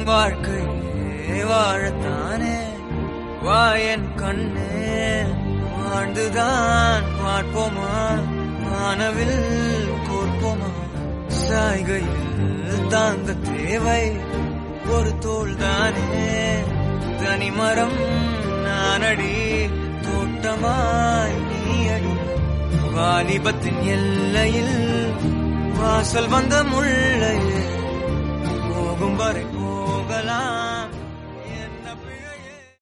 வாழ்க்கையே வாழத்தானே வாயன் கண்ணே வாழ்ந்துதான் பார்ப்போமா வானவில் கோர்ப்போமா சாய்கையில் தாங்க தேவை ஒரு தோள்தானே தனிமரம் நானடி தோட்டமாய் நீ அடி வாலிபத்தின் எல்லையில் வாசல் வந்த முள்ளையே போகும் வரை